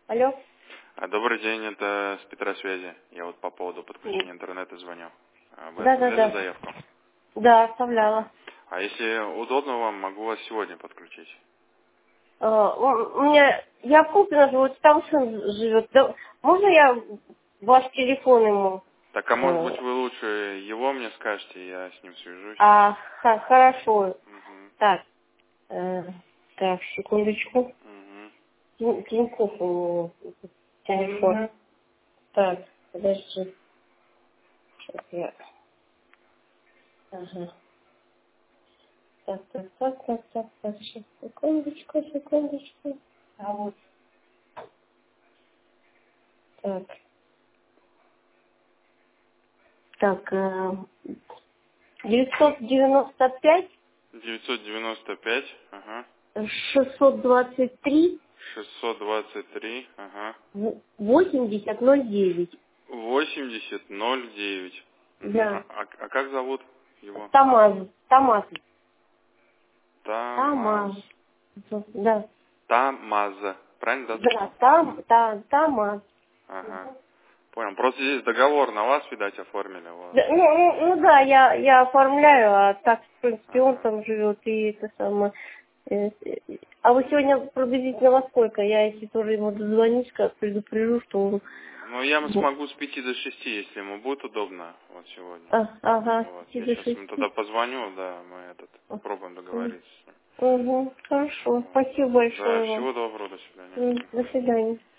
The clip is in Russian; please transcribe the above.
Алло. Добрый день, это с Петросвязи. Я вот по поводу подключения интернета звоню. Вы Да. оставляли заявку? Да, оставляла. Ага. А если удобно вам, могу вас сегодня подключить. У меня, я в Купино живу, вот там сын живет. Да, можно я ваш телефон ему? Так, а может быть вы лучше его мне скажете, я с ним свяжусь. Хорошо. Угу. Так, секундочку. Угу. Тинькофф у него телефон. Так, подожди. Сейчас я... Ага. Так, сейчас, секундочку. А вот. Так, 995 995, ага. 623 623, ага. 8009. 8009. Угу. Да. А как зовут его? Тамаз. Тамаз. Да. Тамаза. Правильно, да, Да, записал? Тамаз. Ага. Понял. Просто здесь договор на вас, видать, оформили. Вот. Да, ну да, я оформляю, а так, в принципе, он Ага. там живет, и это самое. А вы сегодня приблизительно во сколько? Я, если тоже ему дозвонюсь, как предупрежу, что он... Ну, я смогу с 5 до 6, если ему будет удобно, вот сегодня. Ага, Вот. с 5 Я до сейчас ему 6. тогда позвоню, да, мы попробуем договориться. Угу, хорошо. Вот. Спасибо Да, большое вам. всего доброго, до свидания. До свидания.